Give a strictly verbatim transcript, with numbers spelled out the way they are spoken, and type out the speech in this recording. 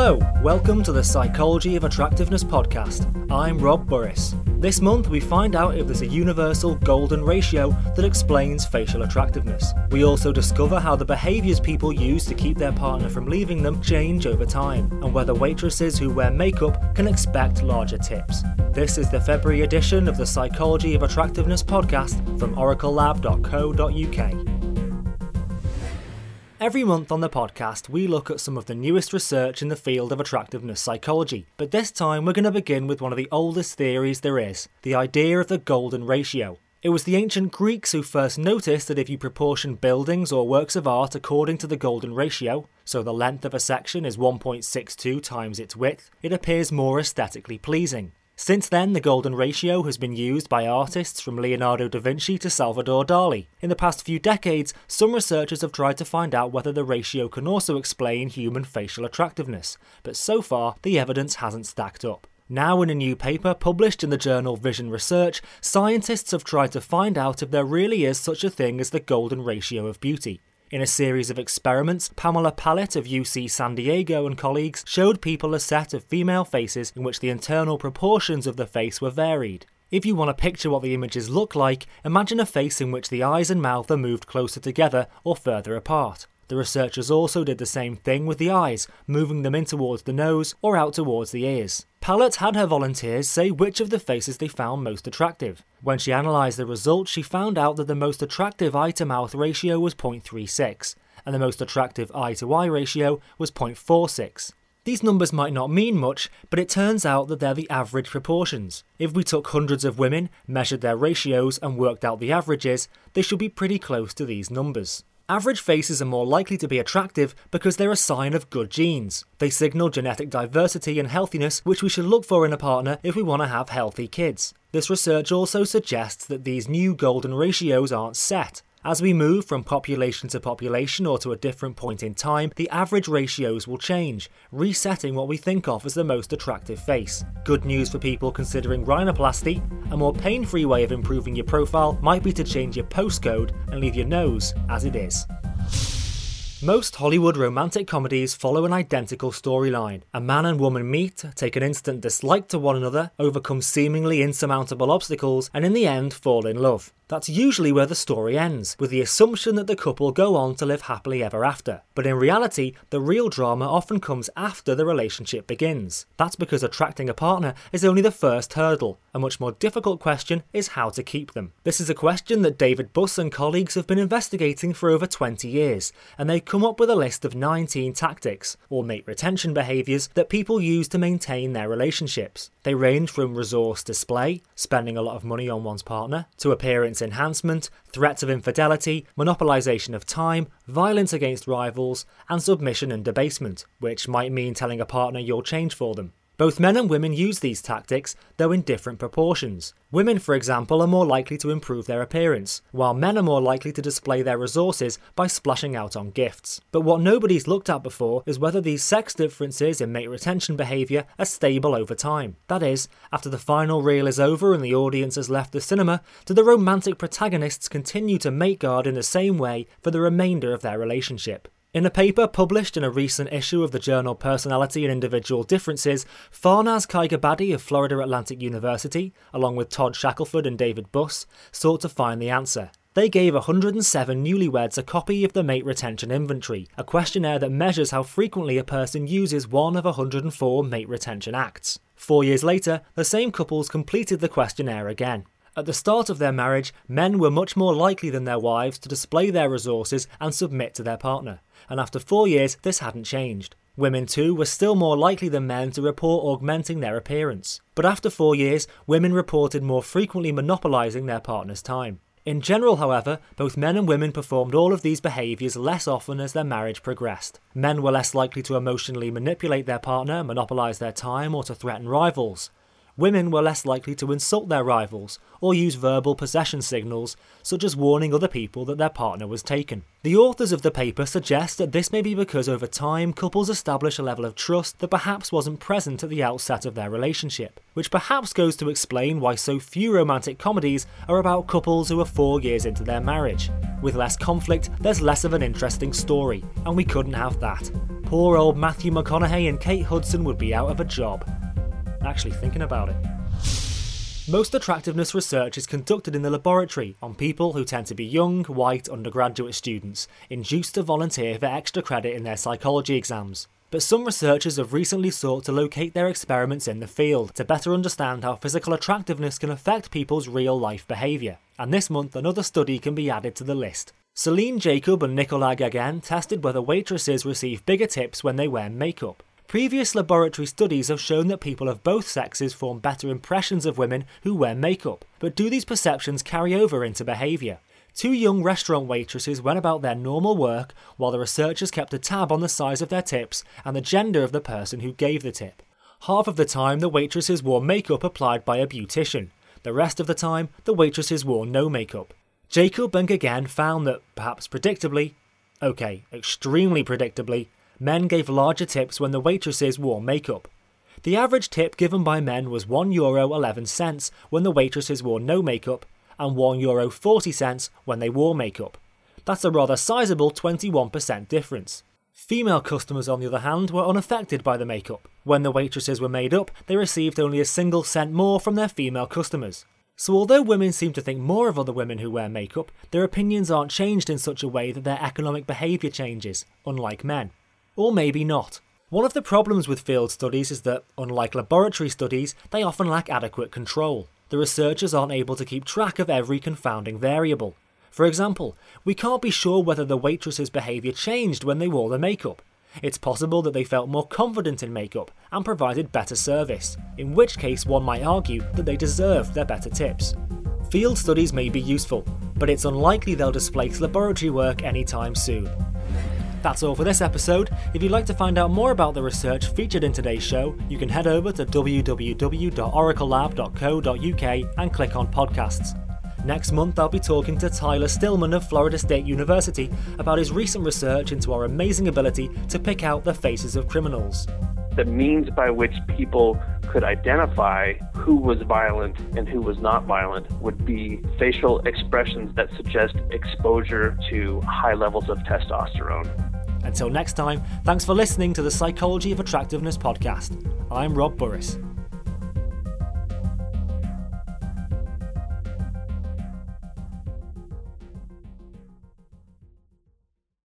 Hello, welcome to the Psychology of Attractiveness podcast. I'm Rob Burris. This month we find out if there's a universal golden ratio that explains facial attractiveness. We also discover how the behaviours people use to keep their partner from leaving them change over time, and whether waitresses who wear makeup can expect larger tips. This is the February edition of the Psychology of Attractiveness podcast from oracle lab dot co dot uk. Every month on the podcast, we look at some of the newest research in the field of attractiveness psychology, but this time we're going to begin with one of the oldest theories there is, the idea of the golden ratio. It was the ancient Greeks who first noticed that if you proportion buildings or works of art according to the golden ratio, so the length of a section is one point six two times its width, it appears more aesthetically pleasing. Since then, the golden ratio has been used by artists from Leonardo da Vinci to Salvador Dali. In the past few decades, some researchers have tried to find out whether the ratio can also explain human facial attractiveness, but so far, the evidence hasn't stacked up. Now, in a new paper published in the journal Vision Research, scientists have tried to find out if there really is such a thing as the golden ratio of beauty. In a series of experiments, Pamela Pallett of U C San Diego and colleagues showed people a set of female faces in which the internal proportions of the face were varied. If you want to picture what the images look like, imagine a face in which the eyes and mouth are moved closer together or further apart. The researchers also did the same thing with the eyes, moving them in towards the nose or out towards the ears. Pallett had her volunteers say which of the faces they found most attractive. When she analysed the results, she found out that the most attractive eye-to-mouth ratio was zero point three six, and the most attractive eye-to-eye ratio was zero point four six. These numbers might not mean much, but it turns out that they're the average proportions. If we took hundreds of women, measured their ratios and worked out the averages, they should be pretty close to these numbers. Average faces are more likely to be attractive because they're a sign of good genes. They signal genetic diversity and healthiness, which we should look for in a partner if we want to have healthy kids. This research also suggests that these new golden ratios aren't set. As we move from population to population or to a different point in time, the average ratios will change, resetting what we think of as the most attractive face. Good news for people considering rhinoplasty. A more pain-free way of improving your profile might be to change your postcode and leave your nose as it is. Most Hollywood romantic comedies follow an identical storyline. A man and woman meet, take an instant dislike to one another, overcome seemingly insurmountable obstacles, and in the end fall in love. That's usually where the story ends, with the assumption that the couple go on to live happily ever after. But in reality, the real drama often comes after the relationship begins. That's because attracting a partner is only the first hurdle. A much more difficult question is how to keep them. This is a question that David Buss and colleagues have been investigating for over twenty years, and they come up with a list of nineteen tactics, or mate retention behaviours, that people use to maintain their relationships. They range from resource display, spending a lot of money on one's partner, to appearance enhancement, threats of infidelity, monopolization of time, violence against rivals, and submission and debasement, which might mean telling a partner you'll change for them. Both men and women use these tactics, though in different proportions. Women, for example, are more likely to improve their appearance, while men are more likely to display their resources by splashing out on gifts. But what nobody's looked at before is whether these sex differences in mate retention behaviour are stable over time. That is, after the final reel is over and the audience has left the cinema, do the romantic protagonists continue to mate guard in the same way for the remainder of their relationship? In a paper published in a recent issue of the journal Personality and Individual Differences, Farnaz Kaigabadi of Florida Atlantic University, along with Todd Shackelford and David Buss, sought to find the answer. They gave one hundred seven newlyweds a copy of the Mate Retention Inventory, a questionnaire that measures how frequently a person uses one of one hundred four mate retention acts. Four years later, the same couples completed the questionnaire again. At the start of their marriage, men were much more likely than their wives to display their resources and submit to their partner, and after four years this hadn't changed. Women too were still more likely than men to report augmenting their appearance, but after four years, women reported more frequently monopolising their partner's time. In general, however, both men and women performed all of these behaviours less often as their marriage progressed. Men were less likely to emotionally manipulate their partner, monopolise their time, or to threaten rivals. Women were less likely to insult their rivals or use verbal possession signals, such as warning other people that their partner was taken. The authors of the paper suggest that this may be because over time couples establish a level of trust that perhaps wasn't present at the outset of their relationship, which perhaps goes to explain why so few romantic comedies are about couples who are four years into their marriage. With less conflict, there's less of an interesting story, and we couldn't have that. poor old Matthew McConaughey and Kate Hudson would be out of a job. Actually thinking about it. Most attractiveness research is conducted in the laboratory on people who tend to be young, white undergraduate students, induced to volunteer for extra credit in their psychology exams. But some researchers have recently sought to locate their experiments in the field to better understand how physical attractiveness can affect people's real-life behaviour. And this month another study can be added to the list. Celine Jacob and Nicolas Gagin tested whether waitresses receive bigger tips when they wear makeup. Previous laboratory studies have shown that people of both sexes form better impressions of women who wear makeup, but do these perceptions carry over into behaviour? Two young restaurant waitresses went about their normal work while the researchers kept a tab on the size of their tips and the gender of the person who gave the tip. Half of the time the waitresses wore makeup applied by a beautician. The rest of the time the waitresses wore no makeup. Jacob and Gagin found that, perhaps predictably, okay, extremely predictably, men gave larger tips when the waitresses wore makeup. The average tip given by men was one euro eleven cents when the waitresses wore no makeup, and one euro forty cents when they wore makeup. That's a rather sizable twenty-one percent difference. Female customers, on the other hand, were unaffected by the makeup. When the waitresses were made up, they received only a single cent more from their female customers. So although women seem to think more of other women who wear makeup, their opinions aren't changed in such a way that their economic behaviour changes, unlike men. Or maybe not. One of the problems with field studies is that, unlike laboratory studies, they often lack adequate control. The researchers aren't able to keep track of every confounding variable. For example, we can't be sure whether the waitress's behaviour changed when they wore the makeup. It's possible that they felt more confident in makeup and provided better service, in which case one might argue that they deserved their better tips. Field studies may be useful, but it's unlikely they'll displace laboratory work anytime soon. That's all for this episode. If you'd like to find out more about the research featured in today's show, you can head over to w w w dot oracle lab dot co dot u k and click on podcasts. Next month I'll be talking to Tyler Stillman of Florida State University about his recent research into our amazing ability to pick out the faces of criminals. The means by which people could identify who was violent and who was not violent would be facial expressions that suggest exposure to high levels of testosterone. Until next time, thanks for listening to the Psychology of Attractiveness podcast. I'm Rob Burris.